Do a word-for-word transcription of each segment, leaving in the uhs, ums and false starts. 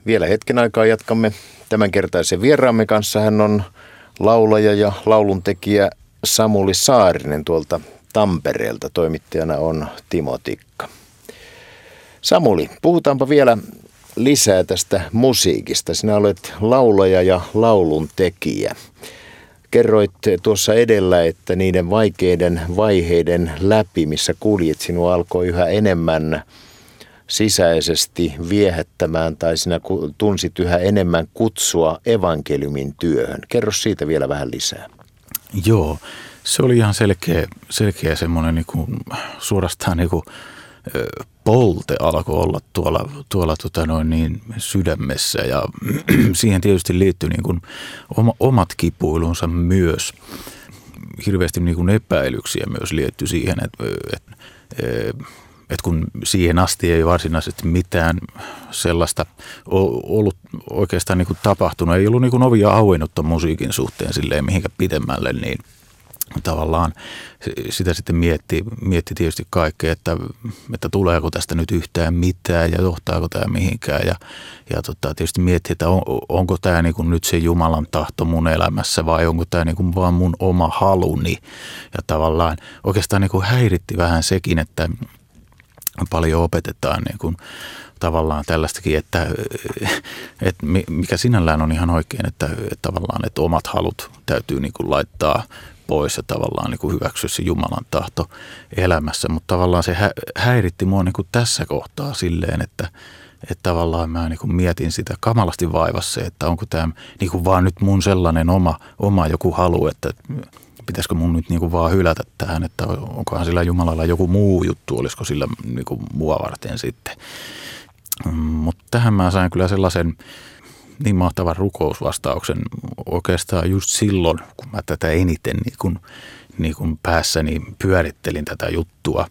Vielä hetken aikaa jatkamme tämänkertaisen vieraamme kanssa. Hän on laulaja ja lauluntekijä Samuli Saarinen tuolta Tampereelta. Toimittajana on Timo Tikka. Samuli, puhutaanpa vielä lisää tästä musiikista. Sinä olet laulaja ja lauluntekijä. Kerroit tuossa edellä, että niiden vaikeiden vaiheiden läpi, missä kuljet, sinua alkoi yhä enemmän sisäisesti viehättämään tai sinä tunsit yhä enemmän kutsua evankeliumin työhön. Kerro siitä vielä vähän lisää. Joo, se oli ihan selkeä, selkeä semmoinen niin kuin, suorastaan niin kuin, polte alkoi olla tuolla, tuolla tota noin niin, sydämessä ja siihen tietysti liittyi niin kuin, oma, omat kipuilunsa myös. Hirveästi niin kuin epäilyksiä myös liittyi siihen, että, että, että kun siihen asti ei varsinaisesti mitään sellaista ollut oikeastaan niin kuin tapahtunut, ei ollut niin kuin ovia auennutta musiikin suhteen silleen mihinkä pitemmälle, niin tavallaan sitä sitten mietti, mietti tietysti kaikkea, että, että tuleeko tästä nyt yhtään mitään ja johtaako tämä mihinkään. Ja, ja tota, tietysti mietti, että on, onko tämä niin kuin nyt se Jumalan tahto mun elämässä vai onko tämä niin kuin vaan mun oma haluni. Ja tavallaan oikeastaan niin kuin häiritti vähän sekin, että paljon opetetaan niin kuin tavallaan tällaistakin, että, että mikä sinällään on ihan oikein, että, että tavallaan että omat halut täytyy niin kuin laittaa pois ja tavallaan niin kuin hyväksyä se Jumalan tahto elämässä, mutta tavallaan se hä- häiritti mua niin kuin tässä kohtaa silleen, että, että tavallaan mä niin kuin mietin sitä kamalasti vaivassa, että onko tämä niin kuin vaan nyt mun sellainen oma, oma joku halu, että pitäisikö mun nyt niin kuin vaan hylätä tähän, että onkohan sillä Jumalalla joku muu juttu, olisiko sillä niin kuin mua varten sitten. Mutta tähän mä sain kyllä sellaisen niin mahtavan rukousvastauksen oikeastaan just silloin, kun mä tätä eniten niin kun, niin kun päässäni pyörittelin tätä juttua.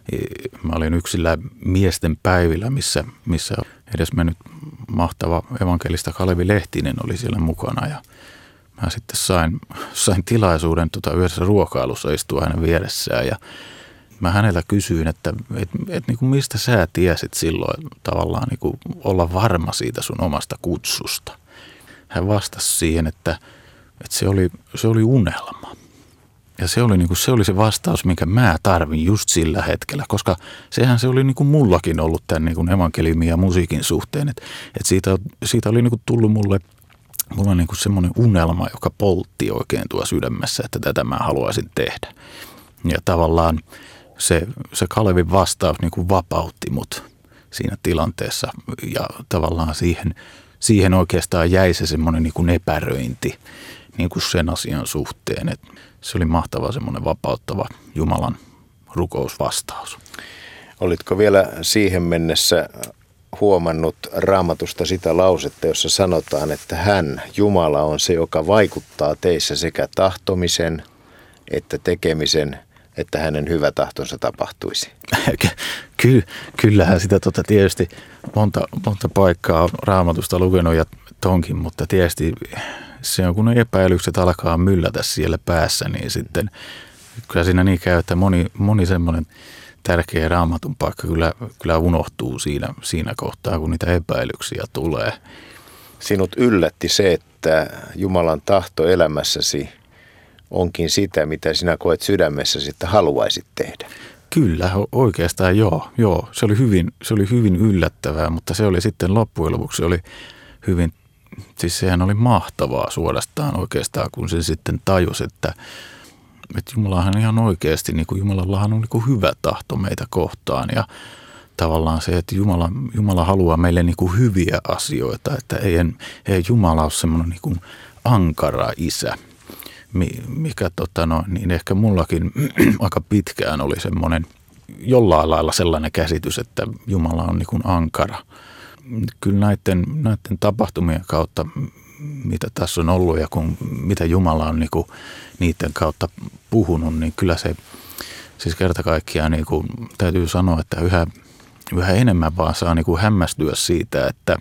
Mä olin yksillä miesten päivillä, missä, missä edesmennyt mahtava evankelista Kalevi Lehtinen oli siellä mukana. Ja mä sitten sain, sain tilaisuuden tota yhdessä ruokailussa istua hänen vieressään ja mä häneltä kysyin, että et, et, niin kuin mistä sä tiesit silloin tavallaan niin kuin olla varma siitä sun omasta kutsusta. Hän vastasi siihen, että, että se, oli, se oli unelma. Ja se oli, niin kuin, se oli se vastaus, minkä mä tarvin just sillä hetkellä, koska sehän se oli niin kuin mullakin ollut tämän niin kuin evankeliumin ja musiikin suhteen. Että, että siitä, siitä oli niin kuin tullut mulle, mulla niin kuin semmoinen unelma, joka poltti oikein tuo sydämessä, että tätä mä haluaisin tehdä. Ja tavallaan Se, se Kalevin vastaus niin kuin vapautti mut siinä tilanteessa ja tavallaan siihen, siihen oikeastaan jäi se semmoinen niin kuin epäröinti niin kuin sen asian suhteen. Et se oli mahtava semmoinen vapauttava Jumalan rukousvastaus. Olitko vielä siihen mennessä huomannut Raamatusta sitä lausetta, jossa sanotaan, että hän, Jumala, on se, joka vaikuttaa teissä sekä tahtomisen että tekemisen, että hänen hyvä tahtonsa tapahtuisi? Ky, kyllähän sitä tota tietysti monta, monta paikkaa Raamatusta lukenut ja tonkin, mutta tietysti se on, kun ne epäilykset alkaa myllätä siellä päässä, niin sitten kyllä siinä niin käy, että moni, moni semmoinen tärkeä Raamatun paikka kyllä, kyllä unohtuu siinä, siinä kohtaa, kun niitä epäilyksiä tulee. Sinut yllätti se, että Jumalan tahto elämässäsi onkin sitä, mitä sinä koet sydämessäsi, että haluaisit tehdä. Kyllä, oikeastaan joo. joo. Se oli hyvin, se oli hyvin yllättävää, mutta se oli sitten loppujen lopuksi se oli hyvin, siis sehän oli mahtavaa suorastaan oikeastaan, kun se sitten tajusi, että, että Jumalahan ihan oikeasti, niin kuin Jumalallahan on niin kuin hyvä tahto meitä kohtaan ja tavallaan se, että Jumala, Jumala haluaa meille niin kuin hyviä asioita, että ei, ei Jumala ole semmoinen niin kuin ankara isä. Mikä tota no, niin ehkä mullakin aika pitkään oli semmoinen jollain lailla sellainen käsitys, että Jumala on niin kuin ankara. Kyllä näiden, näiden tapahtumien kautta, mitä tässä on ollut ja kun, mitä Jumala on niin kuin niiden kautta puhunut, niin kyllä se siis kerta kaikkiaan niin kuin, täytyy sanoa, että yhä, yhä enemmän vaan saa niin kuin hämmästyä siitä, että,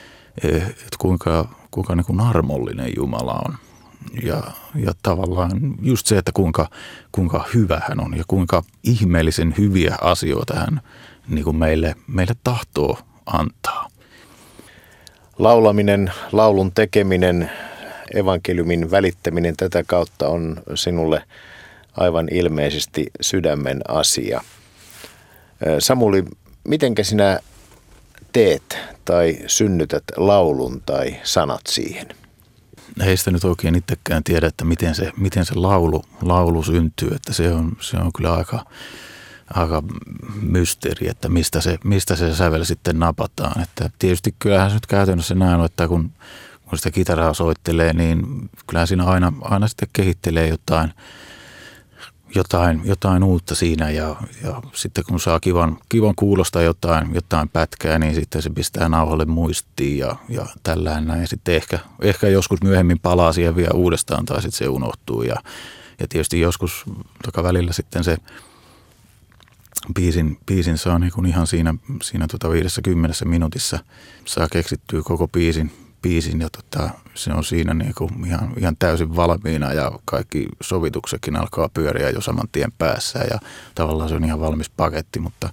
että kuinka, kuinka niin kuin armollinen Jumala on. Ja, ja tavallaan just se, että kuinka, kuinka hyvä hän on ja kuinka ihmeellisen hyviä asioita hän niin kuin meille, meille tahtoo antaa. Laulaminen, laulun tekeminen, evankeliumin välittäminen tätä kautta on sinulle aivan ilmeisesti sydämen asia. Samuli, mitenkä sinä teet tai synnytät laulun tai sanat siihen? Ei sitä nyt oikein itsekään tiedä, että miten se, miten se laulu, laulu syntyy, että se on, se on kyllä aika, aika mysteeri, että mistä se, mistä se sävel sitten napataan. Että tietysti kyllähän se nyt käytännössä näin, että kun, kun sitä kitaraa soittelee, niin kyllähän siinä aina, aina sitten kehittelee jotain, jotain, jotain uutta siinä ja, ja sitten kun saa kivan, kivan kuulosta jotain, jotain pätkää, niin sitten se pistää nauhalle muistiin ja, ja tällään näin. Ja sitten ehkä, ehkä joskus myöhemmin palaa siihen vielä uudestaan tai sitten se unohtuu ja, ja tietysti joskus toka välillä sitten se biisin, biisin saa niin kuin ihan siinä, siinä tota viidessä kymmenessä minuutissa saa keksittyä koko biisin. biisin ja tota, se on siinä niinku ihan, ihan täysin valmiina ja kaikki sovituksetkin alkaa pyöriä jo saman tien päässä ja tavallaan se on ihan valmis paketti, mutta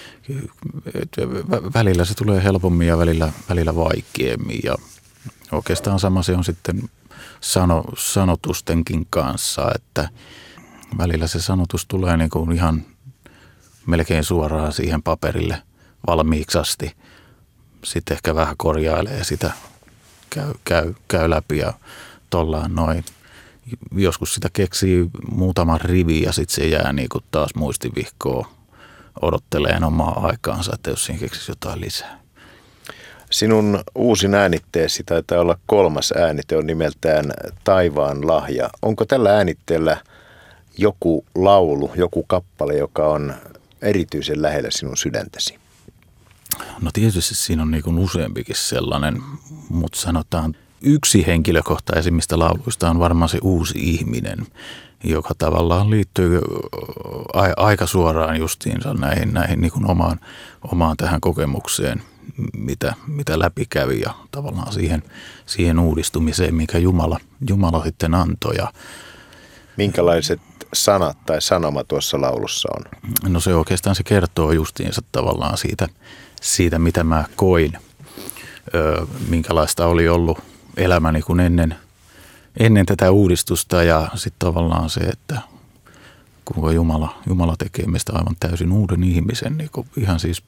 et, välillä se tulee helpommin ja välillä, välillä vaikeammin ja oikeastaan sama se on sitten sano, sanotustenkin kanssa, että välillä se sanotus tulee niinku ihan melkein suoraan siihen paperille valmiiksi asti, sitten ehkä vähän korjailee sitä. Käy, käy, käy läpi ja tollaan noin. Joskus sitä keksii muutaman rivi ja sitten se jää niin kuin taas muistivihkoon odotteleen omaa aikaansa, että jos siinä keksisi jotain lisää. Sinun uusin äänitteesi taitaa olla kolmas äänite, on nimeltään Taivaan lahja. Onko tällä äänitteellä joku laulu, joku kappale, joka on erityisen lähellä sinun sydäntäsi? No tietysti siinä on niin kuin useampikin sellainen, mutta sanotaan yksi henkilökohtaisimmista lauluista on varmaan se Uusi ihminen, joka tavallaan liittyy aika suoraan justiinsa näihin, näihin niin kuin omaan, omaan tähän kokemukseen, mitä, mitä läpi kävi ja tavallaan siihen, siihen uudistumiseen, mikä Jumala, Jumala sitten antoi. Ja minkälaiset sanat tai sanoma tuossa laulussa on? No se oikeastaan se kertoo justiinsa tavallaan siitä, siitä mitä mä koin, öö, minkälaista oli ollut elämäni kuin ennen, ennen tätä uudistusta ja sitten tavallaan se, että kuinka Jumala, Jumala tekee meistä aivan täysin uuden ihmisen, niin kuin ihan siis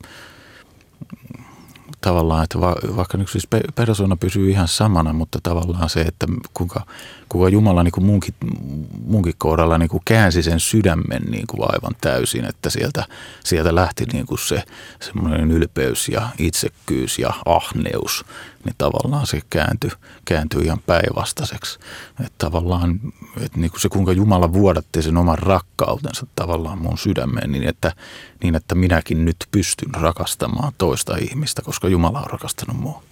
tavallaan, että va, vaikka nyt siis persoona pysyy ihan samana, mutta tavallaan se, että kuinka, kuinka Jumala niin kuin munkin, munkin kohdalla niin kuin käänsi sen sydämen niin kuin aivan täysin, että sieltä, sieltä lähti niin kuin se semmoinen ylpeys ja itsekkyys ja ahneus, niin tavallaan se kääntyi, kääntyi ihan päinvastaiseksi. Että tavallaan että niin kuin se, kuinka Jumala vuodatti sen oman rakkautensa tavallaan mun sydämeen, niin että, niin että minäkin nyt pystyn rakastamaan toista ihmistä, koska Jumala on rakastanut mua.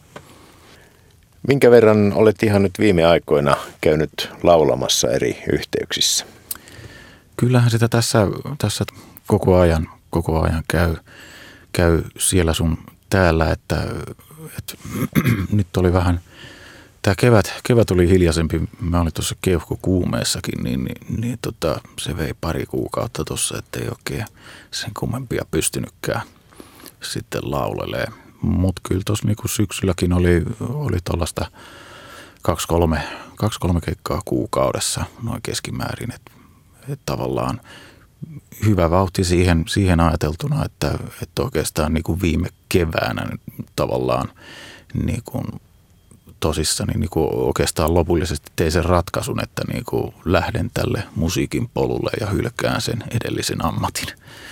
Minkä verran olet ihan nyt viime aikoina käynyt laulamassa eri yhteyksissä? Kyllähän sitä tässä, tässä koko ajan, koko ajan käy, käy siellä sun täällä, että, että nyt oli vähän, tämä kevät, kevät oli hiljaisempi, mä olin tuossa keuhkokuumeessakin, niin, niin, niin tota, se vei pari kuukautta tuossa, ettei oikein sen kummempia pystynytkään sitten laulelee. Mutta kyllä tuossa niinku syksylläkin oli, oli tuollaista kaksi kolme, kaksi kolme keikkaa kuukaudessa noin keskimäärin. Että et tavallaan hyvä vauhti siihen, siihen ajateltuna, että et oikeastaan niinku viime keväänä tavallaan niinku tosissani niinku oikeastaan lopullisesti tein sen ratkaisun, että niinku lähden tälle musiikin polulle ja hylkään sen edellisen ammatin.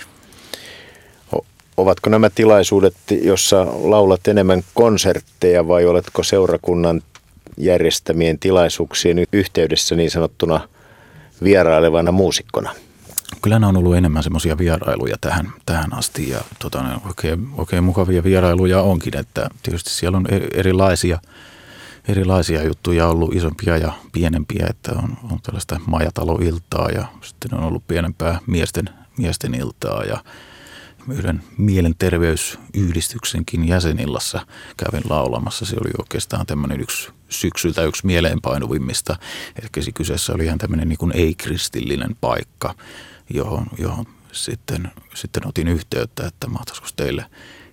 Ovatko nämä tilaisuudet, jossa laulat enemmän konsertteja vai oletko seurakunnan järjestämien tilaisuuksien yhteydessä niin sanottuna vierailevana muusikkona? Kyllä nämä on ollut enemmän semmoisia vierailuja tähän, tähän asti ja tota, oikein, oikein mukavia vierailuja onkin, että tietysti siellä on erilaisia, erilaisia juttuja ollut, isompia ja pienempiä, että on, on tällaista majataloiltaa ja sitten on ollut pienempää miesten, miesten iltaa ja yhden mielenterveysyhdistyksenkin jäsenillassa kävin laulamassa. Se oli oikeastaan tämmöinen yksi syksyltä yksi mieleenpainuvimmista. Eli kyseessä oli ihan tämmöinen niin kuin ei-kristillinen paikka, johon, johon sitten, sitten otin yhteyttä, että mahtaisiko teille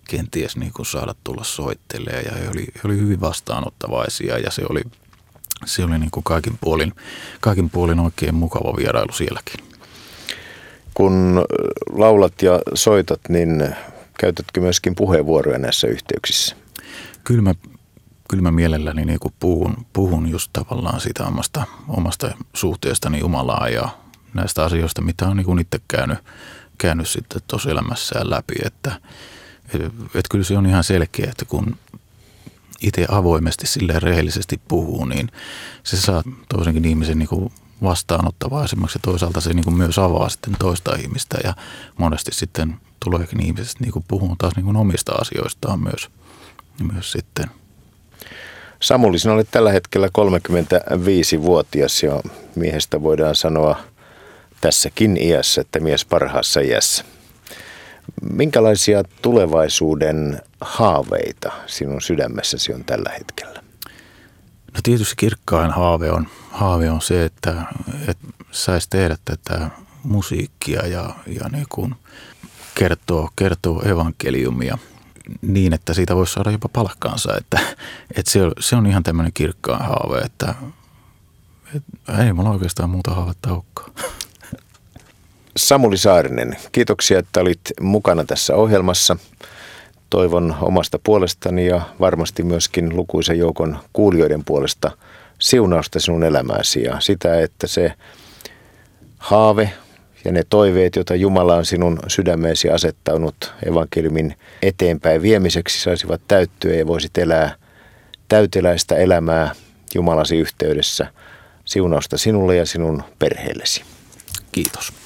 kenties niin kuin saada tulla soittelemaan. Ja he oli, he oli hyvin vastaanottavaisia ja se oli, se oli niin kuin kaikin puolin, kaikin puolin oikein mukava vierailu sielläkin. Kun laulat ja soitat, niin käytätkö myöskin puheenvuoroja näissä yhteyksissä? Kyllä mä, kyllä mä mielelläni niin kuin puhun, puhun just tavallaan sitä omasta, omasta suhteestani Jumalaan ja näistä asioista, mitä on niin kuin itse käynyt, käynyt sitten tuossa elämässään läpi. Että, että, että kyllä se on ihan selkeä, että kun itse avoimesti silleen rehellisesti puhuu, niin se saa toisenkin ihmisen niin kuin vastaanottavaisemmaksi ja toisaalta se niin kuin myös avaa sitten toista ihmistä ja monesti sitten tuleekin ihmisestä niin kuin puhuu taas niin kuin omista asioistaan myös, myös sitten. Samuli, sinä olet tällä hetkellä kolmekymmentäviisivuotias ja miehestä voidaan sanoa tässäkin iässä, että mies parhaassa iässä. Minkälaisia tulevaisuuden haaveita sinun sydämessäsi on tällä hetkellä? No tietysti kirkkain haave on, haave on se, että, että saisi tehdä tätä musiikkia ja, ja niin kuin kertoo, kertoo evankeliumia niin, että siitä voisi saada jopa palkkaansa. Että, että se, on, se on ihan tämmöinen kirkkain haave, että, että ei mulla oikeastaan muuta haavetta olekaan. Samuli Saarinen, kiitoksia, että olit mukana tässä ohjelmassa. Toivon omasta puolestani ja varmasti myöskin lukuisen joukon kuulijoiden puolesta siunausta sinun elämääsi ja sitä, että se haave ja ne toiveet, joita Jumala on sinun sydämeesi asettanut evankeliumin eteenpäin viemiseksi, saisivat täyttyä ja voisit elää täyteläistä elämää Jumalasi yhteydessä. Siunausta sinulle ja sinun perheellesi. Kiitos.